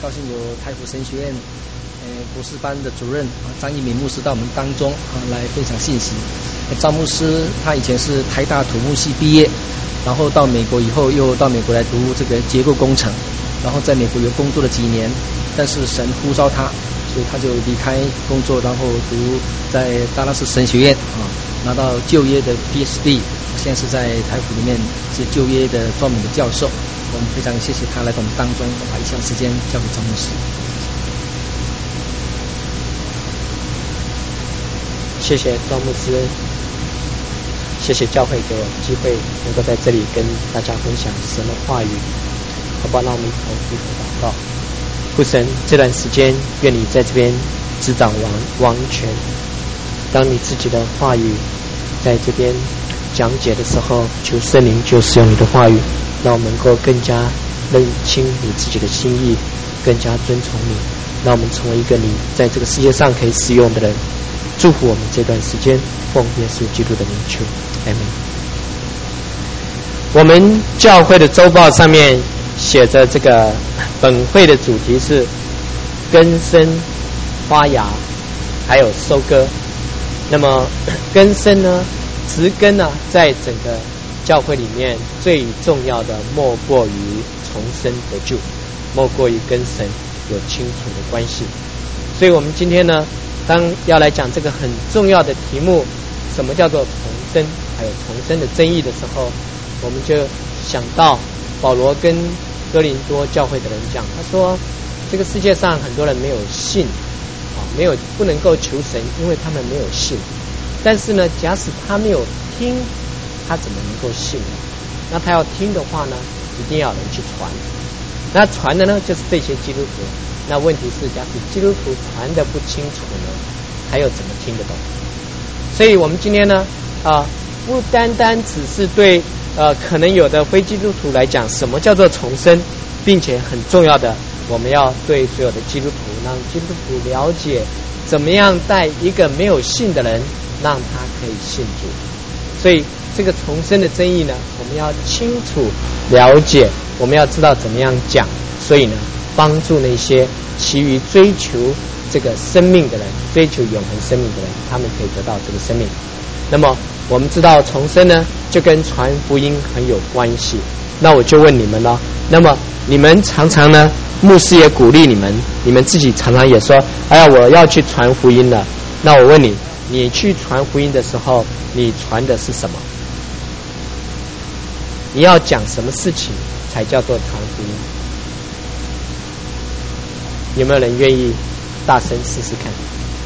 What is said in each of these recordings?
高兴有台府神学院博士班的主任张一敏牧师到我们当中来分享信息。张牧师他以前是台大土木系毕业，然后到美国以后又到美国来读这个结构工程，然后在美国有工作了几年，但是神呼召他，所以他就离开工作，然后读在达拉斯神学院拿到旧约的 PhD， 现在是在台府里面是旧约的专门的教授。我们非常谢谢他来到我们当中，把以下时间交给张牧师。 谢谢庄牧师，谢谢教会给我机会能够在这里跟大家分享神的话语，好不好？让我们一同低头祷告。父神，这段时间愿你在这边执掌王权，当你自己的话语在这边讲解的时候，求圣灵就使用你的话语，让我们能够更加认清你自己的心意，更加遵从你，让我们成为一个你在这个世界上可以使用的人。祝福我们这段时间，奉耶稣基督的名求，阿们。我们教会的周报上面写着这个本会的主题是根生发芽还有收割。那么根生呢，植根呢，在整个教会里面最重要的莫过于重生得救，莫过于跟神有清楚的关系。所以我们今天呢，当要来讲这个很重要的题目，什么叫做重生，还有重生的争议的时候，我们就想到保罗跟哥林多教会的人讲，他说这个世界上很多人没有信不能够求神，因为他们没有信。但是呢，假使他没有听，他怎么能够信呢？那他要听的话呢，一定要有人去传。那传的呢，就是这些基督徒。那问题是，假使基督徒传得不清楚呢，还有怎么听得懂？所以我们今天呢，不单单只是对可能有的非基督徒来讲，什么叫做重生，并且很重要的，我们要对所有的基督徒，让基督徒了解怎么样带一个没有信的人，让他可以信主。所以这个重生的争议呢，我们要清楚了解，我们要知道怎么样讲。所以呢，帮助那些其余追求这个生命的人，追求永恒生命的人，他们可以得到这个生命。那么我们知道重生呢，就跟传福音很有关系。那我就问你们了，那么你们常常呢，牧师也鼓励你们，你们自己常常也说，哎呀，我要去传福音了。那我问你，你去传福音的时候，你传的是什么？你要讲什么事情才叫做传福音？有没有人愿意大声试试看？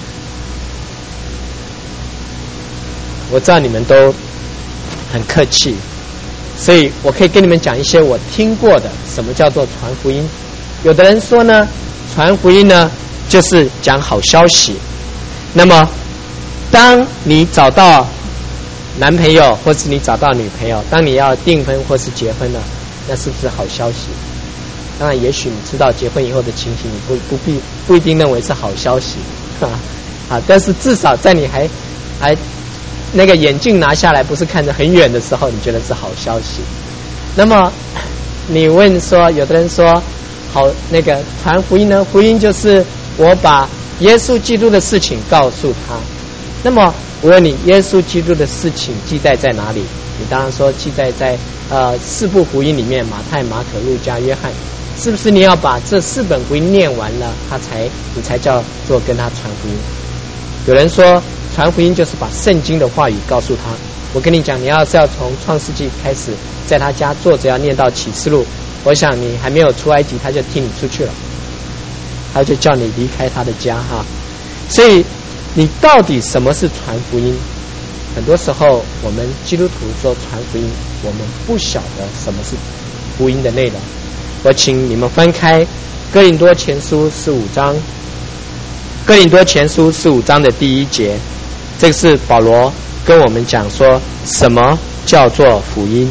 我知道你们都很客气，所以我可以跟你们讲一些我听过的什么叫做传福音。有的人说呢，传福音呢就是讲好消息。那么当你找到男朋友或是你找到女朋友，当你要订婚或是结婚了，那是不是好消息？当然也许你知道结婚以后的情形，你不一定认为是好消息但是至少在你还那个眼镜拿下来不是看着很远的时候，你觉得是好消息。那么你问说，有的人说好，那个传福音呢，福音就是我把耶稣基督的事情告诉他。那么我问你，耶稣基督的事情记载在哪里？你当然说记载在4部福音里面，马太、马可、路加、约翰。是不是你要把这4本福音念完了，你才叫做跟他传福音？有人说传福音就是把圣经的话语告诉他。我跟你讲，你要从创世纪开始，在他家坐着要念到启示录，我想你还没有出埃及，他就踢你出去了，他就叫你离开他的家所以你到底什么是传福音？很多时候我们基督徒说传福音，我们不晓得什么是福音的内容。我请你们翻开哥林多前书15章，哥林多前书15章的第1节，这个是保罗跟我们讲说什么叫做福音。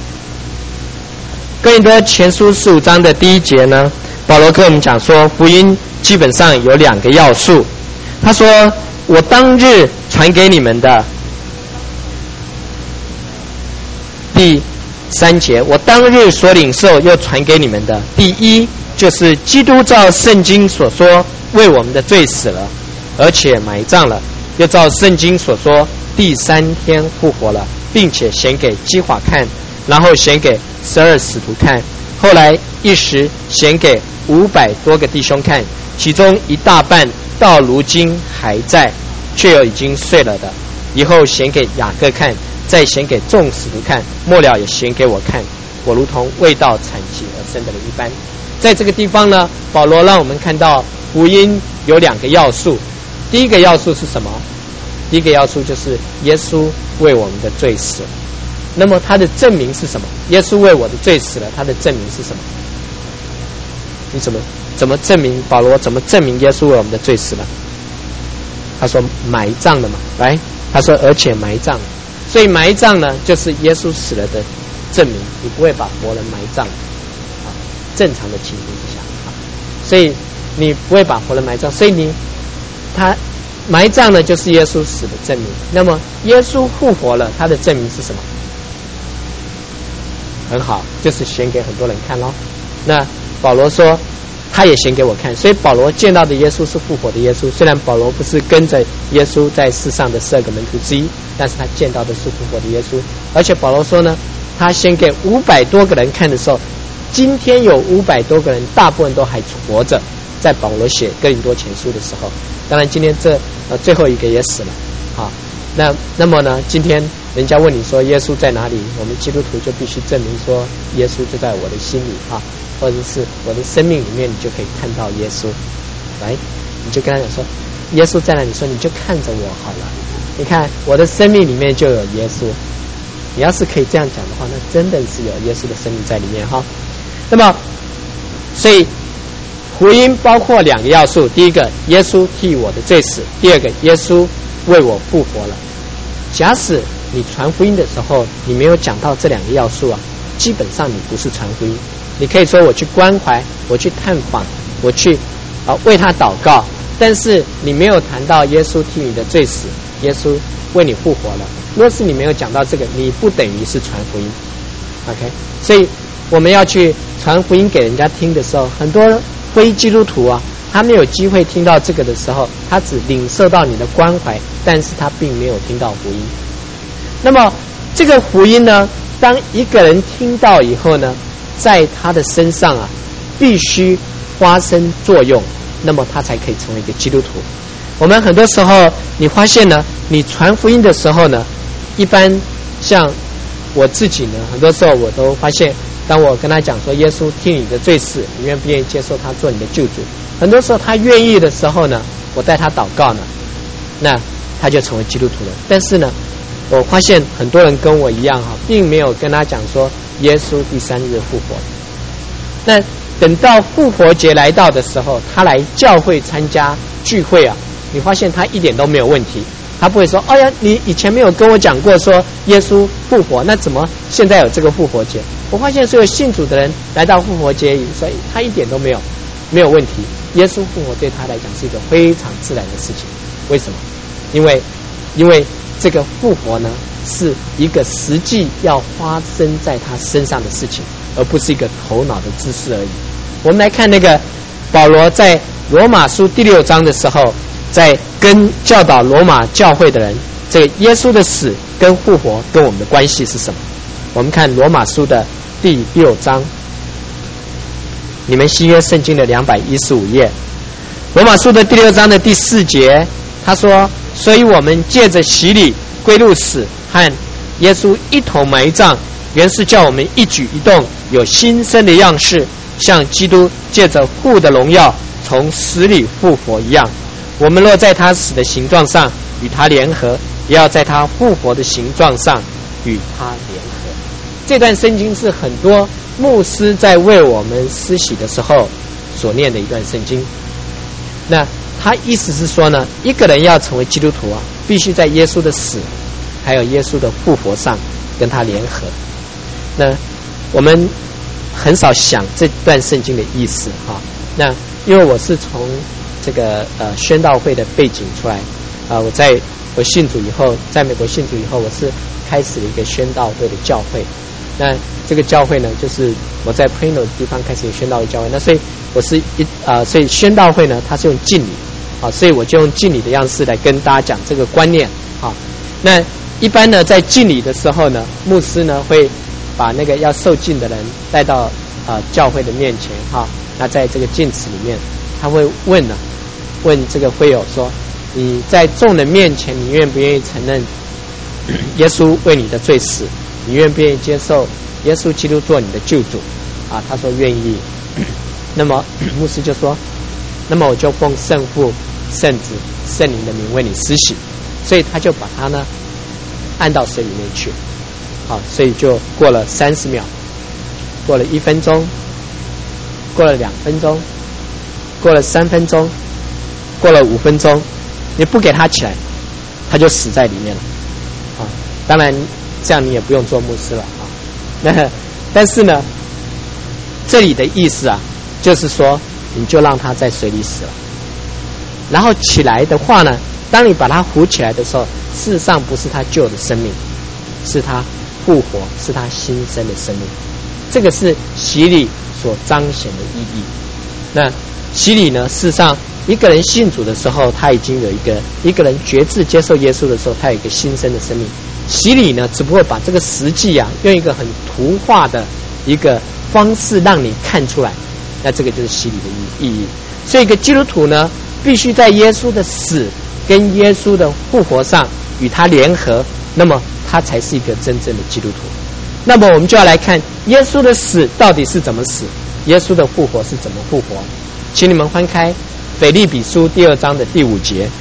哥林多前书15章的第1节呢，保罗跟我们讲说，福音基本上有2个要素。他说，我当日传给你们的，第3节，我当日所领受又传给你们的，第一就是基督照圣经所说为我们的罪死了，而且埋葬了，又照圣经所说第3天复活了，并且显给基法看，然后显给12使徒看，后来一时显给500多个弟兄看，其中一大半到如今还在，却又已经睡了的，以后显给雅各看，再显给众使徒看，末了也显给我看，我如同未到产期而生的人一般。在这个地方呢，保罗让我们看到福音有2个要素。第一个要素是什么？第一个要素就是耶稣为我们的罪死了。那么他的证明是什么？耶稣为我的罪死了，他的证明是什么？你怎么证明？保罗怎么证明耶稣为我们的罪死了？他说埋葬了嘛，来，他说而且埋葬，所以埋葬呢，就是耶稣死了的证明。你不会把活人埋葬，正常的情形之下，所以你不会把活人埋葬，所以他埋葬呢，就是耶稣死的证明。那么耶稣复活了，他的证明是什么？很好，就是显给很多人看咯。那保罗说他也显给我看，所以保罗见到的耶稣是复活的耶稣。虽然保罗不是跟着耶稣在世上的12个门徒之一，但是他见到的是复活的耶稣。而且保罗说呢，他显给500多个人看的时候，今天有500多个人，大部分都还活着，在保罗写哥林多前书的时候。当然今天最后一个也死了啊。那么呢，今天人家问你说耶稣在哪里，我们基督徒就必须证明说耶稣就在我的心里啊，或者是我的生命里面，你就可以看到耶稣。来，你就跟他讲说耶稣在哪里，说你就看着我好了，你看我的生命里面就有耶稣。你要是可以这样讲的话，那真的是有耶稣的生命在里面哈。那么所以福音包括2个要素，第一个耶稣替我的罪死，第二个耶稣为我复活了。假使你传福音的时候你没有讲到这2个要素啊，基本上你不是传福音。你可以说我去关怀，我去探访，我去为他祷告，但是你没有谈到耶稣替你的罪死，耶稣为你复活了。若是你没有讲到这个，你不等于是传福音。 OK， 所以我们要去传福音给人家听的时候，很多非基督徒啊，他没有机会听到这个的时候，他只领受到你的关怀，但是他并没有听到福音。那么这个福音呢，当一个人听到以后呢，在他的身上啊必须发生作用，那么他才可以成为一个基督徒。我们很多时候你发现呢，你传福音的时候呢，一般像我自己呢，很多时候我都发现，当我跟他讲说耶稣替你的罪死，你愿不愿意接受他做你的救主，很多时候他愿意的时候呢，我带他祷告呢，那他就成为基督徒了。但是呢，我发现很多人跟我一样并没有跟他讲说耶稣第3日复活。那等到复活节来到的时候，他来教会参加聚会啊，你发现他一点都没有问题，他不会说哎呀，你以前没有跟我讲过说耶稣复活，那怎么现在有这个复活节？我发现所有信主的人来到复活节，所以他一点都没有问题。耶稣复活对他来讲是一个非常自然的事情。为什么？因为这个复活呢，是一个实际要发生在他身上的事情，而不是一个头脑的知识而已。我们来看那个保罗在罗马书第6章的时候，在跟教导罗马教会的人，这个耶稣的死跟复活跟我们的关系是什么？我们看罗马书的第6章，你们新约圣经的215页，罗马书的第6章的第4节，他说，所以我们借着洗礼归入死，和耶稣一同埋葬，原是叫我们一举一动有新生的样式，像基督借着父的荣耀从死里复活一样。我们若在他死的形状上与他联合，也要在他复活的形状上与他联合。这段圣经是很多牧师在为我们施洗的时候所念的一段圣经。那他意思是说呢，一个人要成为基督徒啊，必须在耶稣的死还有耶稣的复活上跟他联合。那我们很少想这段圣经的意思那因为我是从这个宣道会的背景出来我信主以后，在美国信主以后，我是开始了一个宣道会的教会。 那这个教会呢，就是我在 Plano 的地方开始有宣道会教会，那所以我是所以宣道会呢，它是用敬礼啊，所以我就用敬礼的样式来跟大家讲这个观念啊。那一般呢，在敬礼的时候呢，牧师呢会把那个要受敬的人带到教会的面前哈。那在这个敬词里面，他会问这个会友说：你在众人面前，你愿不愿意承认耶稣为你的罪死？你愿不愿意接受耶稣基督做你的救主？啊，他说愿意。那么牧师就说：那么我就奉圣父、圣子、圣灵的名为你施洗。所以他就把他呢按到水里面去。好，所以就过了30秒，过了1分钟，过了2分钟，过了3分钟，过了5分钟，你不给他起来，他就死在里面了。啊，当然这样你也不用做牧师了啊。但是呢，这里的意思啊，就是说你就让他在水里死了，然后起来的话呢，当你把他扶起来的时候，事实上不是他旧的生命，是他复活，是他新生的生命。这个是洗礼所彰显的意义。那洗礼呢，事实上一个人信主的时候，他已经有一个人决志接受耶稣的时候，他有一个新生的生命。洗礼呢，只不过把这个实际啊，用一个很图画的一个方式让你看出来，那这个就是洗礼的意义。所以一个基督徒呢，必须在耶稣的死跟耶稣的复活上与他联合，那么他才是一个真正的基督徒。那么我们就要来看耶稣的死到底是怎么死，耶稣的复活是怎么复活。请你们翻开腓立比书2章的第5节，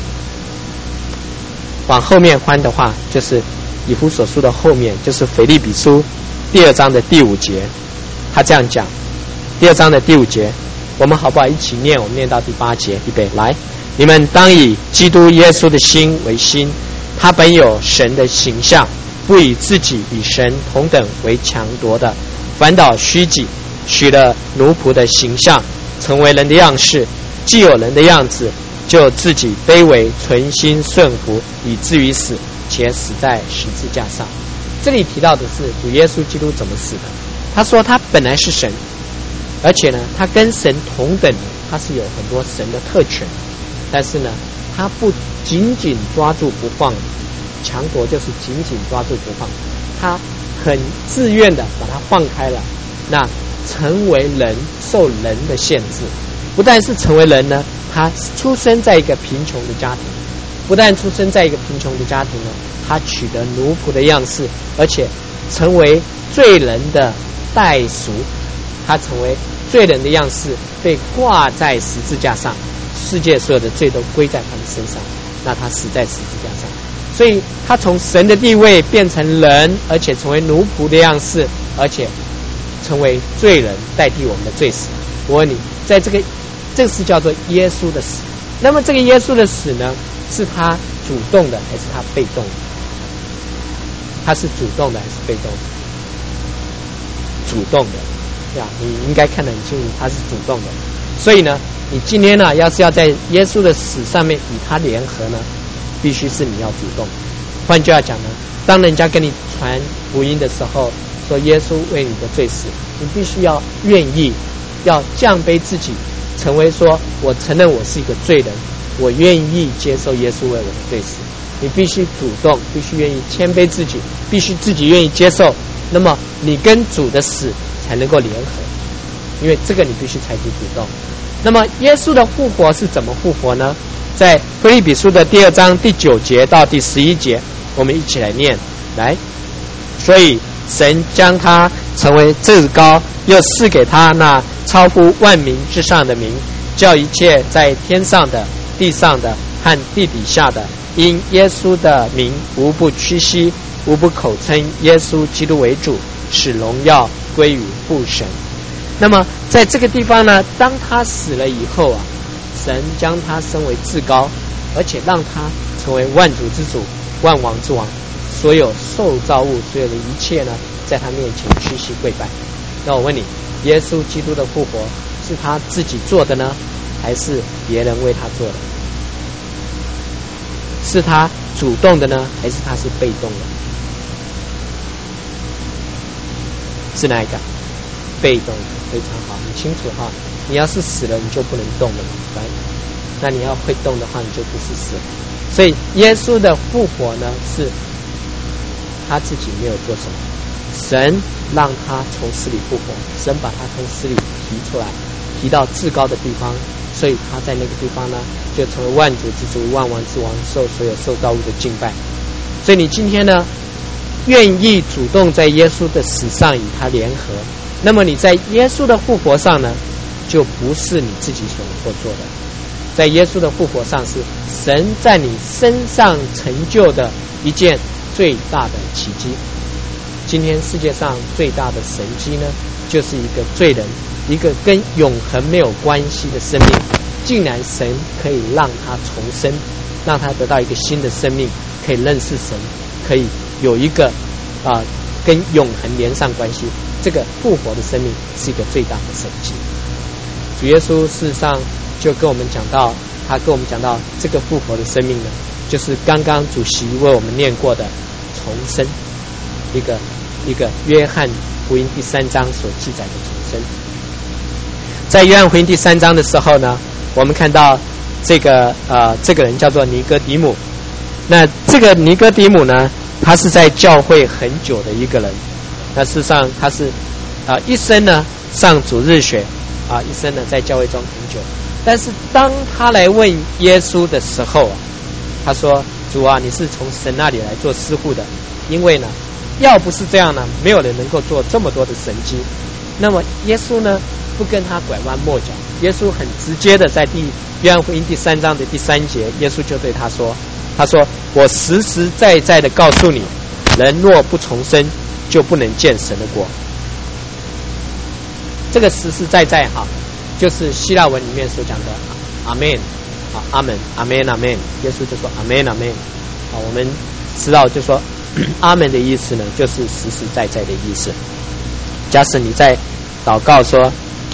往后面翻的话，就是以弗所书的后面，就是腓立比书2章的第5节。他这样讲，2章的第5节，我们好不好一起念？我们念到第8节，预备来。你们当以基督耶稣的心为心，他本有神的形象，不以自己与神同等为强夺的，反倒虚己，取了奴仆的形象，成为人的样式。既有人的样子，就自己卑微，存心顺服，以至于死，且死在十字架上。这里提到的是主耶稣基督怎么死的。他说他本来是神，而且呢，他跟神同等，他是有很多神的特权，但是呢，他不紧紧抓住不放，强夺就是紧紧抓住不放，他很自愿的把它放开了，那成为人，受人的限制。不但是成为人呢，他出生在一个贫穷的家庭，不但出生在一个贫穷的家庭呢，他取得奴仆的样式，而且成为罪人的代赎，他成为罪人的样式，被挂在十字架上，世界所有的罪都归在他的身上，那他死在十字架上。所以他从神的地位变成人，而且成为奴仆的样式，而且成为罪人，代替我们的罪死。我问你，在这个是叫做耶稣的死。那么这个耶稣的死呢，是他主动的还是他被动的？他是主动的还是被动的？主动的呀，你应该看得很清楚，他是主动的。所以呢，你今天呢，要是要在耶稣的死上面与他联合呢，必须是你要主动。换句话讲呢，当人家跟你传福音的时候，说耶稣为你的罪死，你必须要愿意，要降卑自己，成为说我承认我是一个罪人，我愿意接受耶稣为我的罪死。你必须主动，必须愿意谦卑自己，必须自己愿意接受，那么你跟主的死才能够联合，因为这个你必须采取主动。那么耶稣的复活是怎么复活呢？在腓立比书的2章第9节到第11节，我们一起来念。来，所以神将他成为至高，又赐给他那超乎万民之上的名，叫一切在天上的、地上的和地底下的，因耶稣的名无不屈膝，无不口称耶稣基督为主，使荣耀归于父神。那么在这个地方呢，当他死了以后啊，神将他升为至高，而且让他成为万主之主、万王之王，所有受造物、所有的一切呢，在他面前屈膝跪拜。那我问你，耶稣基督的复活是他自己做的呢，还是别人为他做的？是他主动的呢，还是他是被动的？ 是哪一个？被动的，非常好，很清楚哈。你要是死了，你就不能动了，来，那你要会动的话，你就不是死了。所以耶稣的复活呢，是他自己没有做什么，神让他从死里复活，神把他从死里提出来，提到至高的地方，所以他在那个地方呢，就成为万主之主、万王之王，受所有受造物的敬拜。所以你今天呢，愿意主动在耶稣的死上与他联合，那么你在耶稣的复活上呢，就不是你自己所能够做的。在耶稣的复活上，是神在你身上成就的一件最大的奇迹。今天世界上最大的神迹呢，就是一个罪人，一个跟永恒没有关系的生命，竟然神可以让他重生，让他得到一个新的生命，可以认识神，可以有一个跟永恒连上关系。这个复活的生命是一个最大的神迹。主耶稣事实上就跟我们讲到，他跟我们讲到这个复活的生命呢，就是刚刚主席为我们念过的重生，一个约翰福音第3章所记载的重生。在约翰福音第3章的时候呢，我们看到这个人叫做尼哥底母。那这个尼哥底母呢，他是在教会很久的一个人。那事实上他是一生呢上主日学一生呢在教会中很久。但是当他来问耶稣的时候他说：主啊，你是从神那里来做师傅的，因为呢要不是这样呢，没有人能够做这么多的神迹。那么耶稣呢不跟他拐弯抹角，耶稣很直接的在约翰福音第3章的第3节，耶稣就对他说，我实实在在的告诉你，人若不重生，就不能见神的国。这个实实在在就是希腊文里面所讲的阿门阿门阿门阿门，耶稣就说阿门阿门我们知道就说阿门的意思呢，就是实实在在的意思。假使你在祷告说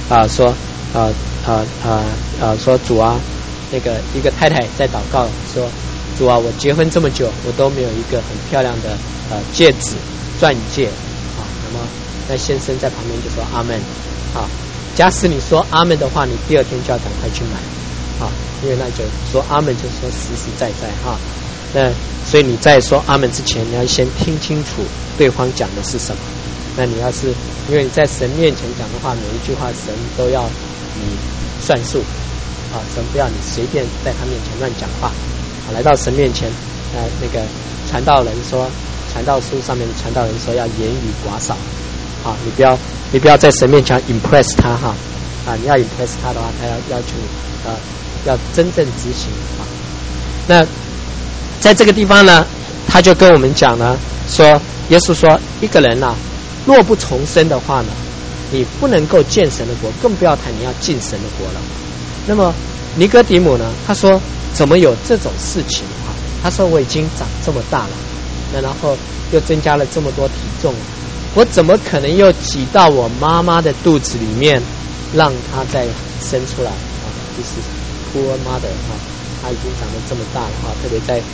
说主啊，那个一个太太在祷告说，主啊，我结婚这么久，我都没有一个很漂亮的戒指钻戒那么那先生在旁边就说阿门假使你说阿门的话，你第二天就要赶快去买因为那就说阿门就是说实实在在那所以你在说阿门之前，你要先听清楚对方讲的是什么。那你要是因为你在神面前讲的话，每一句话神都要你算数神不要你随便在他面前乱讲话来到神面前那个传道人说，传道书上面的传道人说要言语寡少你不要在神面前 impress 他你要 impress 他的话，他要求你要真正执行那在这个地方呢，他就跟我们讲呢，说耶稣说一个人若不重生的话呢，你不能够见神的国，更不要谈你要进神的国了。那么尼哥底母呢，他说怎么有这种事情他说我已经长这么大了，然后又增加了这么多体重了，我怎么可能又挤到我妈妈的肚子里面让她再生出来就是 poor mother她已经长得这么大了特别在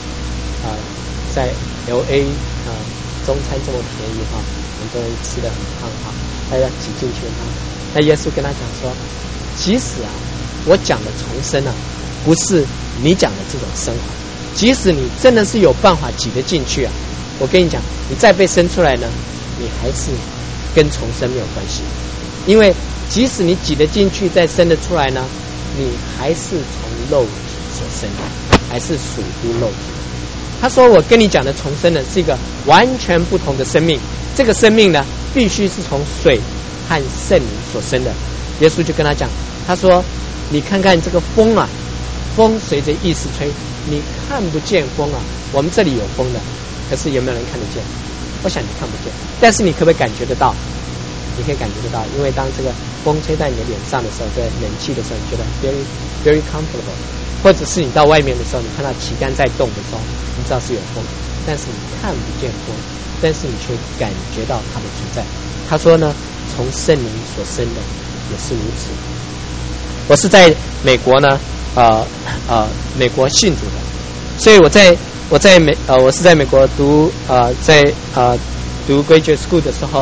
LA中餐这么便宜很多人吃得很胖大家挤进去那耶稣跟他讲说，即使我讲的重生不是你讲的这种生活，即使你真的是有办法挤得进去我跟你讲，你再被生出来呢，你还是跟重生没有关系。因为即使你挤得进去再生得出来呢，你还是从肉体所生的，还是属乎肉体。他说我跟你讲的重生呢，是一个完全不同的生命，这个生命呢必须是从水和圣灵所生的。耶稣就跟他讲，他说你看看这个风风随着意识吹，你看不见风我们这里有风的，可是有没有人看得见？我想你看不见，但是你可不可以感觉得到？你可以感觉得到，因为当这个风吹在你的脸上的时候，在冷气的时候，你觉得 very very comfortable， 或者是你到外面的时候，你看到旗杆在动的时候，你知道是有风，但是你看不见风，但是你却感觉到它的存在。他说呢，从圣灵所生的也是如此。我是在美国呢美国信主的，所以我是在美国读graduate school 的时候，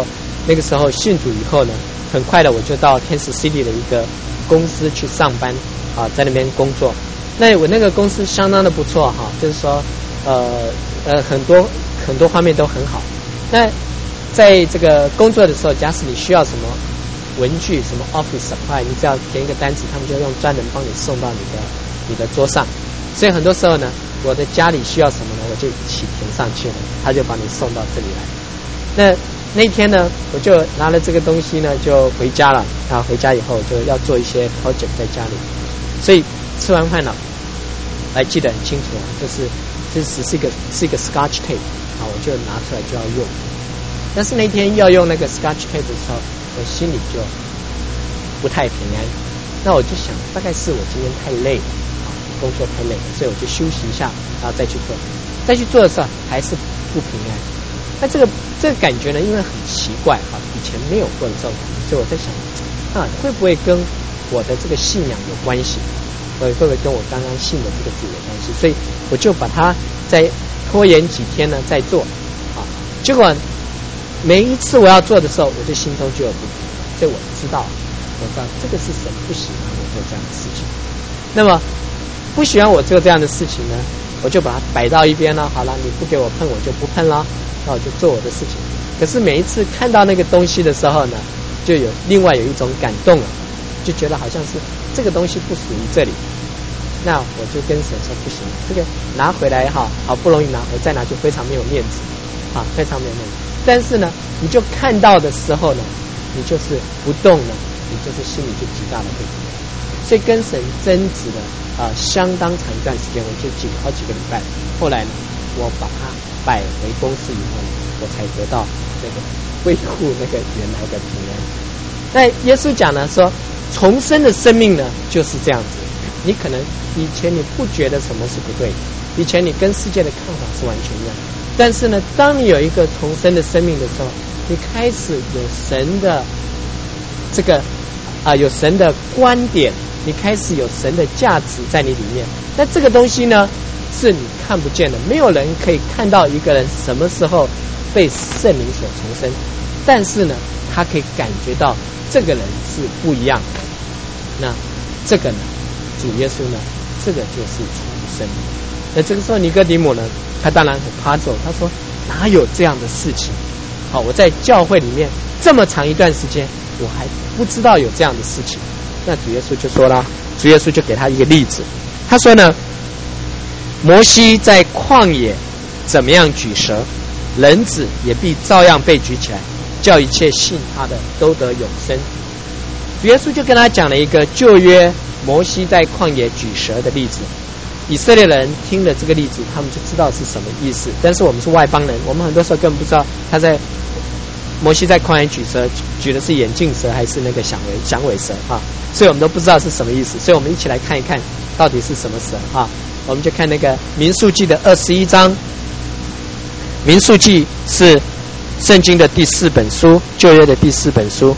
那个时候信主以后呢，很快的我就到 Kansas City 的一个公司去上班啊，在那边工作。那我那个公司相当的不错哈，就是说很多方面都很好。那在这个工作的时候，假使你需要什么文具、什么 office supply， 你只要填一个单子，他们就用专人帮你送到你的桌上。所以很多时候呢，我的家里需要什么呢，我就一起填上去了，他就把你送到这里来。那天呢，我就拿了这个东西呢，就回家了。啊，回家以后就要做一些 project 在家里，所以吃完饭了，还记得很清楚啊，这是一个 Scotch tape 啊，我就拿出来就要用。但是那天要用那个 Scotch tape 的时候，我心里就不太平安。那我就想，大概是我今天太累啊，工作太累了，所以我就休息一下，然后再去做。再去做的时候还是不平安。那这个感觉呢，因为很奇怪哈，以前没有过的这种感觉，所以我在想啊，会不会跟我的这个信仰有关系？会不会跟我刚刚信的这个主有关系？所以我就把它再拖延几天呢，再做啊。结果每一次我要做的时候，我就心中就有不平，所以我知道这个是神不喜欢我做这样的事情。那么不喜欢我做这样的事情呢，我就把它摆到一边了。好了，你不给我碰，我就不碰了，那我就做我的事情。可是每一次看到那个东西的时候呢，就另外有一种感动了，就觉得好像是这个东西不属于这里。那我就跟神说不行，这个拿回来哈，好不容易拿回再拿就非常没有面子啊，非常没有面子。但是呢，你就看到的时候呢，你就是不动了，你就是心里就极大的不平安。所以跟神争执了相当长一段时间，我就好几个礼拜。后来呢，我把它摆回公司以后呢，我才得到那个恢复那个原来的平安。那耶稣讲呢说，重生的生命呢就是这样子。你可能以前你不觉得什么是不对，以前你跟世界的看法是完全一样，但是呢，当你有一个重生的生命的时候，你开始有神的这个有神的观点，你开始有神的价值在你里面。那这个东西呢，是你看不见的，没有人可以看到一个人什么时候被圣灵所重生，但是呢，他可以感觉到这个人是不一样的。那这个呢，主耶稣呢，这个就是重生。那这个时候尼哥底母呢，他当然很怕走，他说哪有这样的事情？好，我在教会里面这么长一段时间，我还不知道有这样的事情。那主耶稣就说了，主耶稣就给他一个例子，他说呢，摩西在旷野怎么样举蛇，人子也必照样被举起来，叫一切信他的都得永生。主耶稣就跟他讲了一个旧约摩西在旷野举蛇的例子。以色列人听了这个例子，他们就知道是什么意思。但是我们是外邦人，我们很多时候根本不知道摩西在旷野举蛇，举的是眼镜蛇还是那个响尾蛇啊？所以我们都不知道是什么意思。所以我们一起来看一看到底是什么蛇啊？我们就看那个民数记的21章。民数记是圣经的第4本书，旧约的第4本书。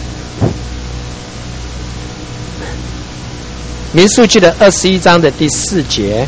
民数记的21章的第4节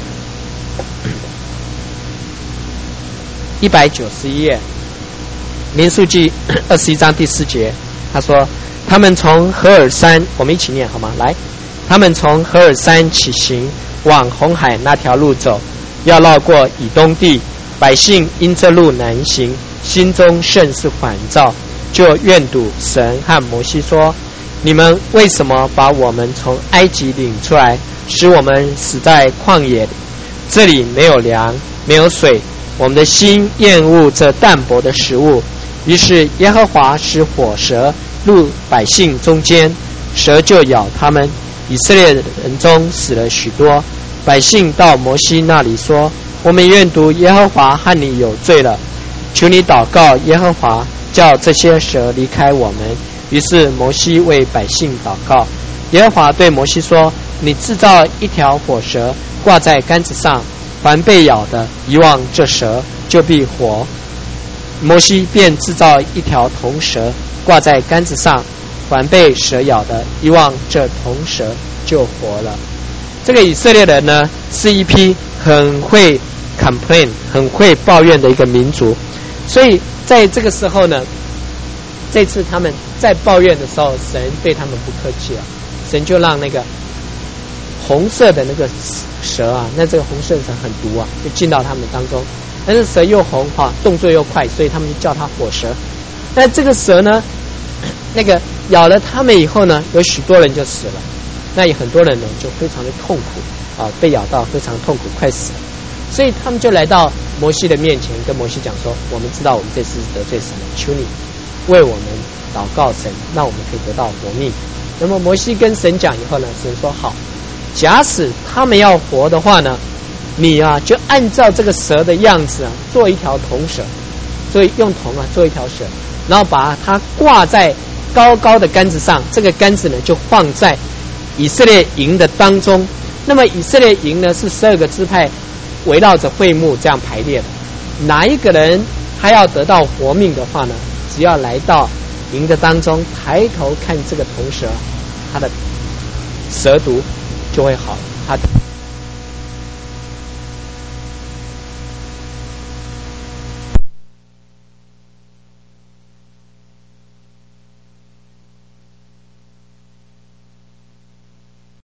，191页。民数记21章第4节，他说：他们从何尔山，我们一起念好吗？来，他们从何尔山起行，往红海那条路走，要绕过以东地。百姓因这路难行，心中甚是烦躁，就怨赌神和摩西说：你们为什么把我们从埃及领出来，使我们死在旷野？这里没有粮，没有水，我们的心厌恶这淡薄的食物。于是耶和华使火蛇入百姓中间，蛇就咬他们，以色列人中死了许多。百姓到摩西那里说：我们愿读耶和华和你有罪了，求你祷告耶和华，叫这些蛇离开我们。于是摩西为百姓祷告。耶和华对摩西说：你制造一条火蛇，挂在杆子上，凡被咬的遗忘这蛇，就必活。摩西便制造一条铜蛇，挂在杆子上，凡被蛇咬的遗忘这铜蛇，就活了。这个以色列人呢，是一批很会 complain 很会抱怨的一个民族。所以在这个时候呢， 这次他们在抱怨的时候，神对他们不客气了，神就让那个红色的那个蛇啊，那这个红色的蛇很毒啊，就进到他们当中。但是蛇又红哈，动作又快，所以他们就叫它火蛇。那这个蛇呢，那个咬了他们以后呢，有许多人就死了，那有很多人呢就非常的痛苦啊，被咬到非常痛苦，快死了。所以他们就来到摩西的面前，跟摩西讲说：我们知道我们这次得罪神了，求你为我们祷告神，让我们可以得到活命。那么摩西跟神讲以后呢，神说好，假使他们要活的话呢，你啊就按照这个蛇的样子啊，做一条铜蛇，所以用铜啊做一条蛇，然后把它挂在高高的杆子上，这个杆子呢就放在以色列营的当中。那么以色列营呢是12个支派围绕着会幕这样排列的，哪一个人他要得到活命的话呢，只要来到营的当中，抬头看这个铜蛇，他的蛇毒就会好，他